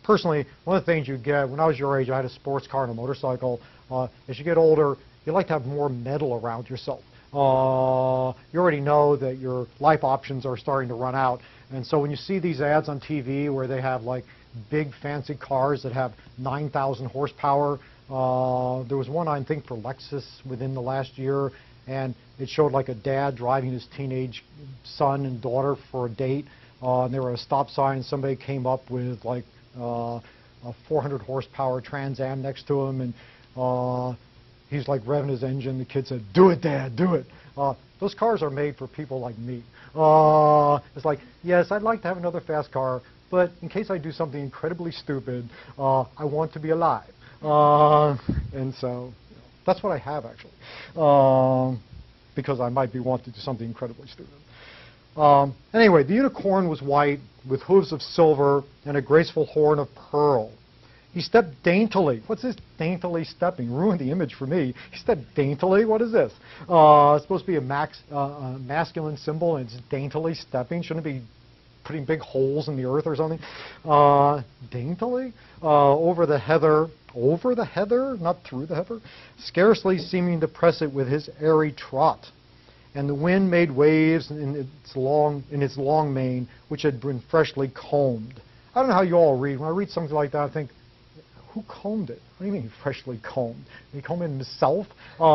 personally, one of the things you get, when I was your age, I had a sports car and a motorcycle. As you get older, you like to have more metal around yourself. You already know that your life options are starting to run out. And so when you see these ads on TV where they have like big fancy cars that have 9,000 horsepower, there was one I think for Lexus within the last year, and it showed like a dad driving his teenage son and daughter for a date. And they were at a stop sign, and somebody came up with like a 400 horsepower Trans Am next to him, and he's like revving his engine. The kid said, "Do it, Dad, do it." Those cars are made for people like me. It's like, yes, I'd like to have another fast car, but in case I do something incredibly stupid, I want to be alive. And so that's what I have, actually, because I might be wanting to do something incredibly stupid. Anyway, the unicorn was white with hooves of silver and a graceful horn of pearl. He stepped daintily. What's this daintily stepping? Ruined the image for me. He stepped daintily? What is this? It's supposed to be a masculine symbol, and it's daintily stepping. Shouldn't it be putting big holes in the earth or something? Daintily? Over the heather, not through the heather, scarcely seeming to press it with his airy trot. And the wind made waves in its long mane, which had been freshly combed. I don't know how you all read. When I read something like that, I think, who combed it? What do you mean freshly combed? Did he comb it himself?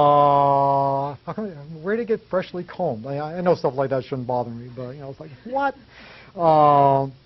Where did it get freshly combed? I know stuff like that shouldn't bother me, but it's like, what?